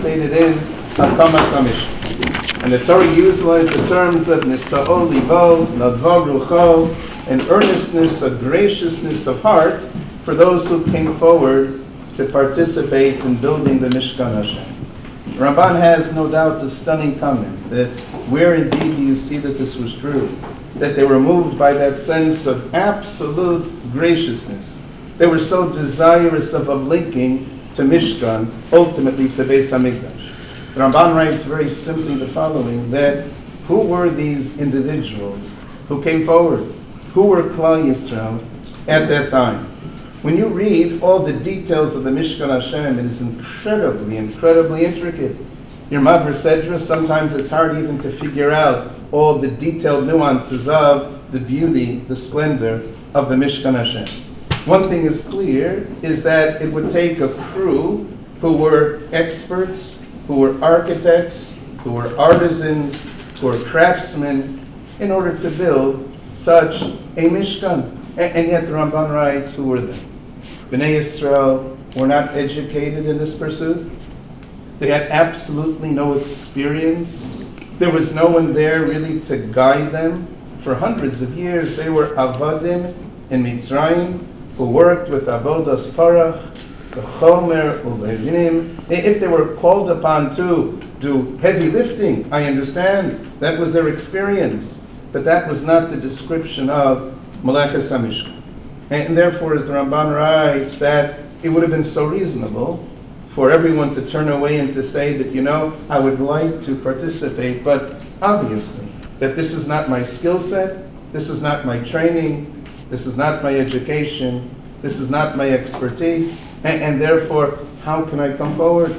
participated in Hakamas HaMishkan. And the Torah utilized the terms of Nisa'o Libo, Nadva Rucho, and earnestness, a graciousness of heart for those who came forward to participate in building the Mishkan Hashem. Ramban has no doubt a stunning comment that where indeed do you see that this was true? That they were moved by that sense of absolute graciousness. They were so desirous of linking to Mishkan, ultimately to Beis Hamikdash. The Ramban writes very simply the following, that who were these individuals who came forward? Who were Klal Yisrael at that time? When you read all the details of the Mishkan Hashem, it is incredibly, incredibly intricate. Your Maver Sedra, sometimes it's hard even to figure out all the detailed nuances of the beauty, the splendor of the Mishkan Hashem. One thing is clear, is that it would take a crew who were experts, who were architects, who were artisans, who were craftsmen, in order to build such a Mishkan. And yet the Ramban writes, who were they? Bnei Yisrael were not educated in this pursuit. They had absolutely no experience. There was no one there really to guide them. For hundreds of years, they were avadim in Mitzrayim, who worked with avodas parach, the chomer, ulevinim. If they were called upon to do heavy lifting, I understand. That was their experience. But that was not the description of Malachas HaMishkan. And therefore, as the Ramban writes, that it would have been so reasonable for everyone to turn away and to say that, I would like to participate, but obviously that this is not my skill set, this is not my training, this is not my education, this is not my expertise, and therefore, how can I come forward?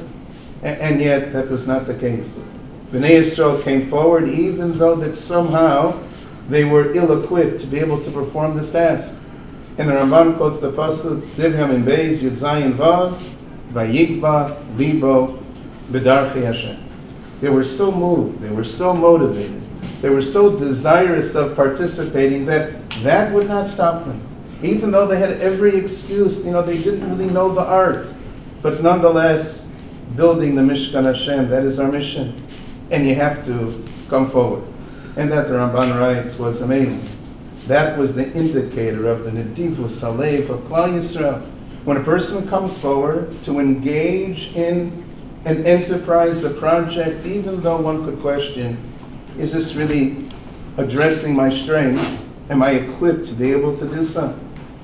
And yet, that was not the case. Bnei Yisrael came forward even though that somehow they were ill-equipped to be able to perform this task. And the Ramban quotes the pasuk, Ziv Yamin Beis Yud Zayin Vav, Vayikba Libo B'darchei Hashem. They were so moved, they were so motivated, they were so desirous of participating that would not stop them. Even though they had every excuse, they didn't really know the art. But nonetheless, building the Mishkan Hashem, that is our mission. And you have to come forward. And that, the Ramban writes, was amazing. That was the indicator of the Nedivus Halev of Klal Yisrael. When a person comes forward to engage in an enterprise, a project, even though one could question, is this really addressing my strengths? Am I equipped to be able to do so?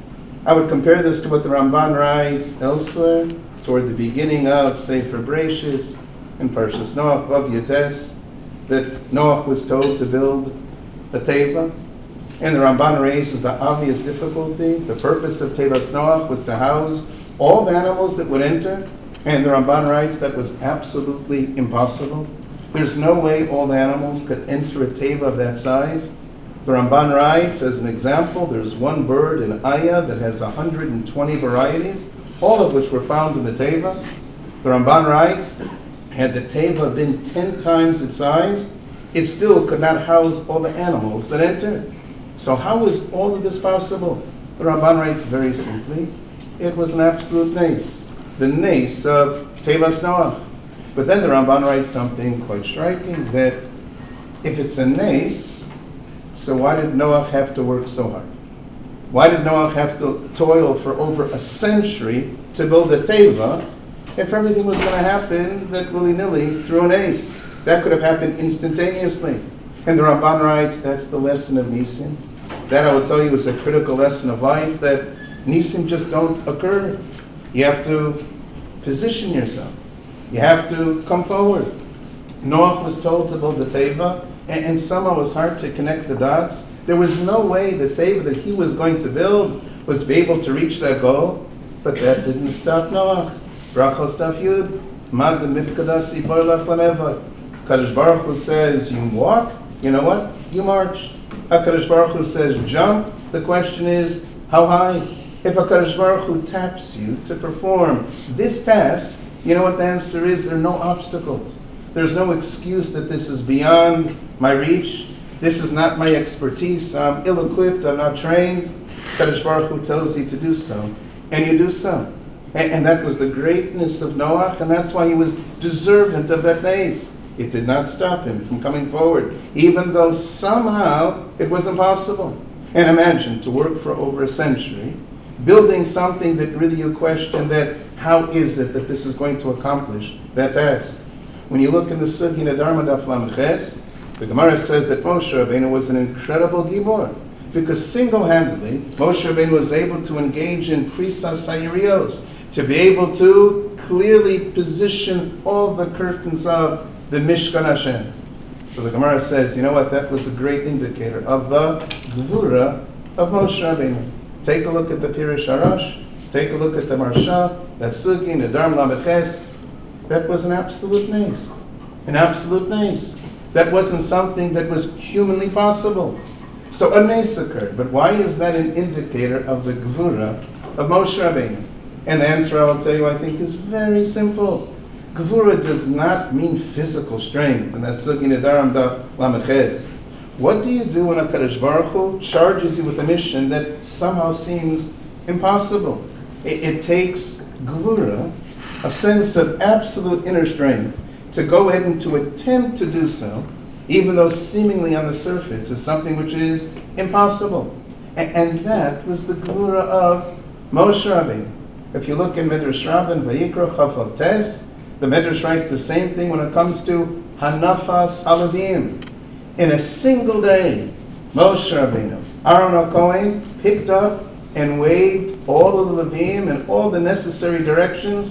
I would compare this to what the Ramban writes elsewhere, toward the beginning of Sefer Bereshis, in Parshas Noach, Vav Yotes, that Noach was told to build a teva. And the Ramban raises the obvious difficulty. The purpose of Tevas Noach was to house all the animals that would enter. And the Ramban writes that was absolutely impossible. There's no way all the animals could enter a teva of that size. The Ramban writes, as an example, there's one bird in Aya that has 120 varieties, all of which were found in the teva. The Ramban writes, had the teva been 10 times its size, it still could not house all the animals that entered. So how is all of this possible? The Ramban writes very simply, it was an absolute nace. The nace of Tevas Noach. But then the Ramban writes something quite striking, that if it's a nace, so why did Noach have to work so hard? Why did Noach have to toil for over a century to build a teva if everything was going to happen that willy-nilly through an ace? That could have happened instantaneously. And the Ramban writes, that's the lesson of Nisim. That, I will tell you, is a critical lesson of life, that Nisim just don't occur. You have to position yourself. You have to come forward. Noach was told to build the teva, and somehow it was hard to connect the dots. There was no way the teva that he was going to build was be able to reach that goal, but that didn't stop Noach. Brachos Daf Yud, Mad Mifkadasi Boilach Lanevad. Kadosh Baruch Hu says, you walk, you know what? You march. HaKadosh Baruch Hu says, jump. The question is, how high? If HaKadosh Baruch Hu taps you to perform this task, you know what the answer is? There are no obstacles. There's no excuse that this is beyond my reach. This is not my expertise. I'm ill-equipped. I'm not trained. HaKadosh Baruch Hu tells you to do so. And you do so. And that was the greatness of Noach, and that's why he was deserving of that nace. It did not stop him from coming forward, even though somehow it was impossible. And imagine to work for over a century, building something that really you question that how is it that this is going to accomplish that task? When you look in the Sugi Nadarma Daf Lamed Ches, the Gemara says that Moshe Rabbeinu was an incredible gibor, because single-handedly Moshe Rabbeinu was able to engage in prisas hayirios, to be able to clearly position all the curtains of the Mishkan Hashem. So the Gemara says, you know what, that was a great indicator of the Gvura of Moshe Rabbeinu. Take a look at the Pirush Harash, take a look at the Marsha, that Sugi, Nadarm Lamed Ches. That was an absolute nace. An absolute nace. That wasn't something that was humanly possible. So a nace occurred. But why is that an indicator of the Gvura of Moshe Rabbeinu? And the answer I will tell you, I think, is very simple. Gvura does not mean physical strength, and that's Sugi Nedarim Daf Lamed Ches. What do you do when HaKadosh Baruch Hu charges you with a mission that somehow seems impossible? It takes Gvura, a sense of absolute inner strength, to go ahead and to attempt to do so, even though seemingly on the surface is something which is impossible. And that was the Gvura of Moshe Rabbeinu. If you look in Midrash Rabban, Vayikra Chafal Tes, the Midrash writes the same thing when it comes to Hanafas Halavim. In a single day, Moshe Rabbeinu, Aaron HaKohen, picked up and waved all of the Levim in all the necessary directions,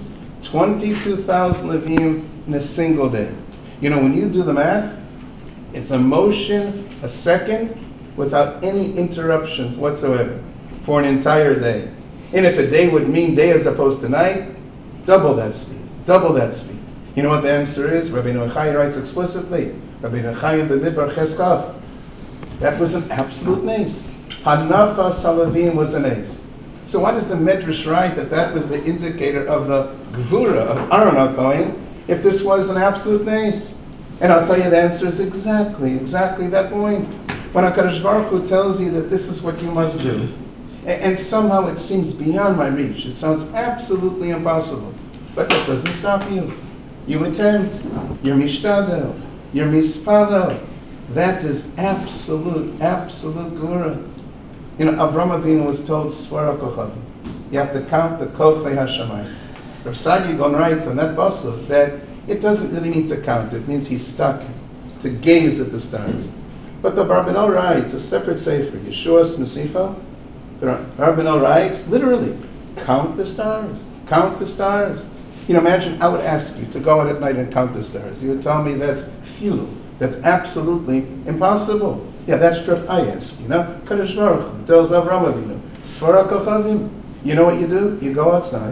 22,000 Levim in a single day. You know, when you do the math, it's a motion a second without any interruption whatsoever for an entire day. And if a day would mean day as opposed to night, double that speed, double that speed. You know what the answer is? Rabbeinu Achai writes explicitly, Rabbeinu Achai b'midbar Cheskav. That was an absolute nace. Hanafas Halavim was an ace. So why does the Midrash write that that was the indicator of the Gvura of Aaron HaKohen if this was an absolute nace? And I'll tell you the answer is exactly that point. When HaKadosh Baruch Hu tells you that this is what you must do, and somehow it seems beyond my reach, it sounds absolutely impossible, but that doesn't stop you. You attempt, you're mishtadel, you're mispadel. That is absolute Gvura. You know, Avram Avinu was told, Svara Kochavim. You have to count the Kochay HaShamayim. Rav Sagi Gon writes on that pasuk that it doesn't really mean to count. It means he's stuck to gaze at the stars. But the Barbanel writes, a separate sefer, Yeshua's Nesifa, the Barbanel writes, literally, count the stars. Count the stars. You know, imagine I would ask you to go out at night and count the stars. You would tell me that's futile. That's absolutely impossible. Yeah, that's true if I ask. You know, Kadosh Baruch Hu tells Avram Avinu, Svara Kochavim. You know what you do? You go outside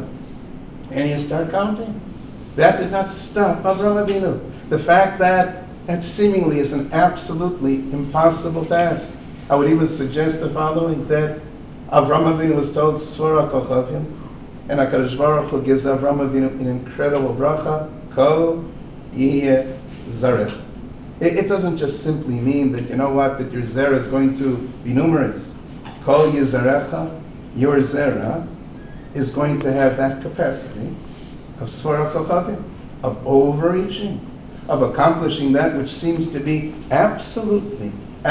and you start counting. That did not stop Avram Avinu. The fact that seemingly is an absolutely impossible task. I would even suggest the following, that Avram Avinu was told Svara Kochavim, and HaKadosh Baruch Hu gives Avram Avinu an incredible bracha, Ko Yeh Zarech. It doesn't just simply mean that, you know what, that your zera is going to be numerous. Kol Yizarecha, your zera, is going to have that capacity of Svara Kochavim, of overreaching, of accomplishing that which seems to be absolutely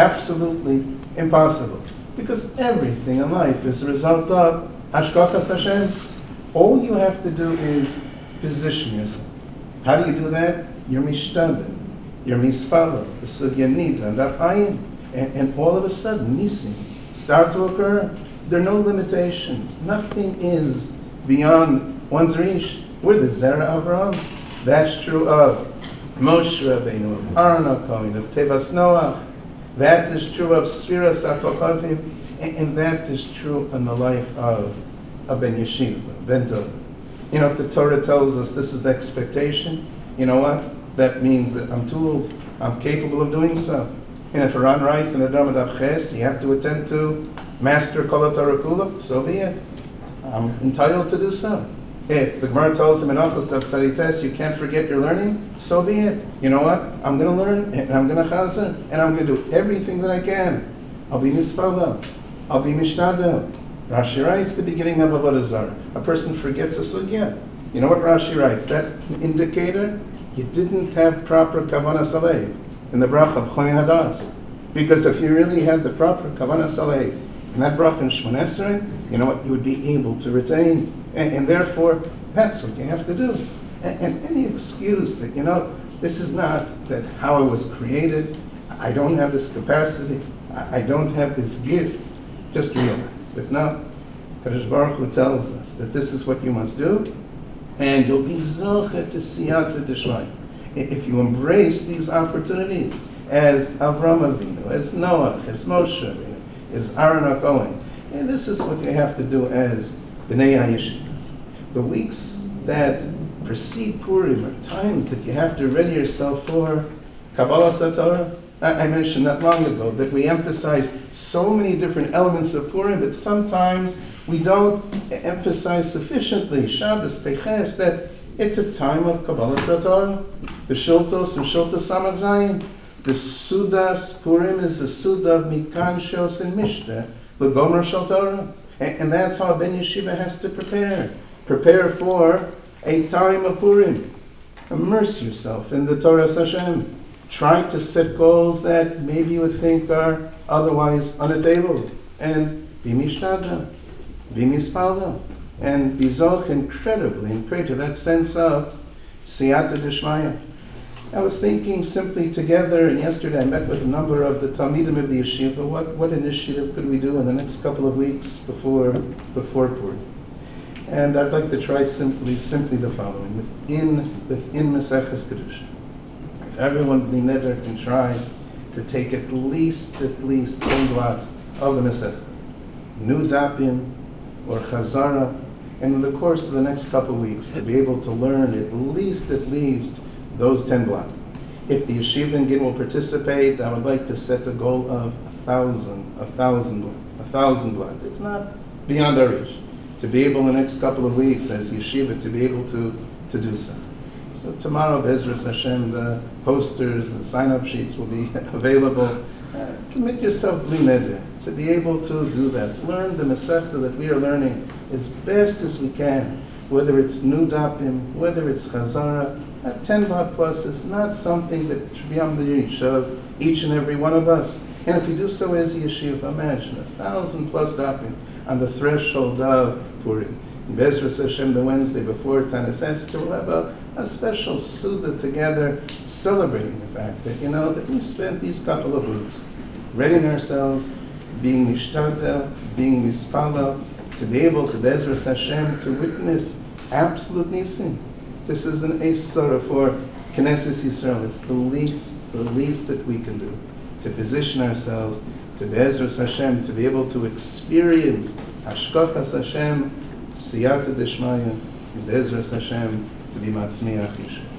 impossible. Because everything in life is a result of Hashgachas Hashem. All you have to do is position yourself. How do you do that? You're mishtadel. You're misfalo, the sugya nida, and ayin, and all of a sudden, nisim start to occur. There are no limitations. Nothing is beyond one's reach. We're the Zera Avraham. That's true of Moshe Rabbeinu, of Aaron HaKohen, of Tevas Noach. That is true of Sfiras HaKochavim, and that is true in the life of Ben Yeshiva, Ben Dov. You know, if the Torah tells us this is the expectation, you know what? That means that I'm too, I'm capable of doing so. And if Iran writes in Adam Adav Ches, you have to attempt to master Kol HaTorah Kula, so be it. I'm entitled to do so. If the Gemara tells him in Achos Daf Tzadites, you can't forget your learning, so be it. You know what? I'm going to learn, and I'm going to chazer, and I'm going to do everything that I can. I'll be misfala. I'll be mishtadel. Rashi writes the beginning of Avodah Zarah. A person forgets a sugya. You know what Rashi writes? That's an indicator you didn't have proper kavanah salev in the bracha of Chonin Hadas. Because if you really had the proper kavanah salev in that bracha in Shmon Esrei, you know what? You would be able to retain. And therefore, that's what you have to do. And any excuse that, this is not that how I was created, I don't have this capacity, I don't have this gift, just realize that no, Kadosh Baruch Hu tells us that this is what you must do, and you'll be zocher to siyata d'shmaya. If you embrace these opportunities, as Avram Avinu, as Noah, as Moshe Avinu, as Aaron HaKohen, and this is what you have to do as B'nai HaYeshiva. The weeks that precede Purim are times that you have to ready yourself for Kabbalah Satorah. I mentioned not long ago that we emphasize so many different elements of Purim, but sometimes we don't emphasize sufficiently Shabbos, Peches, that it's a time of Kabbalah Satorah. The Shiltos and Shiltos Samach Zayin. The Sudas Purim is a Suda of Mikan Shos and Mishnah, the Gomer Shel Torah. And that's how a Ben Yeshiva has to prepare. Prepare for a time of Purim. Immerse yourself in the Torah Hashem. Try to set goals that maybe you would think are otherwise unattainable. And be mishtadel, be mispalel, and be zoch incredibly and pray to that sense of siyata d'shmaya. I was thinking simply together, and yesterday I met with a number of the Talmidim of the Yeshiva, what initiative could we do in the next couple of weeks before Purim? And I'd like to try simply the following. Within Maseches Kedusha, if everyone be neder can try to take at least 10 blot of the Masechah, new dapim or chazara, and in the course of the next couple of weeks to be able to learn at least those 10 blot. If the Yeshiva and Gid will participate, I would like to set a goal of 1,000 blot. It's not beyond our reach. To be able in the next couple of weeks as Yeshiva to be able to do so. So tomorrow, Be'ezras Hashem, the posters and the sign-up sheets will be available. Commit yourself bli neder to be able to do that. Learn the Masechta that we are learning as best as we can. Whether it's new dapim, whether it's chazara, 10 baht plus is not something that should be on the reach of each and every one of us. And if you do so as a yeshiva, imagine 1,000 plus dapim on the threshold of Purim. In Be'ezras Hashem, the Wednesday before Tanis Esther, we'll have a special Suda together celebrating the fact that, that we spent these couple of weeks readying ourselves, being mishtadel, being mispalel, to be able to Be'ezras Hashem to witness absolute nisim. This is an Eisora for Knesset Yisrael. It's the least that we can do to position ourselves to Be'ezras Hashem, to be able to experience Hashkachas Hashem, Siyata Deshmaya, Be'ezras Hashem, to be Matzmiach Yisrael.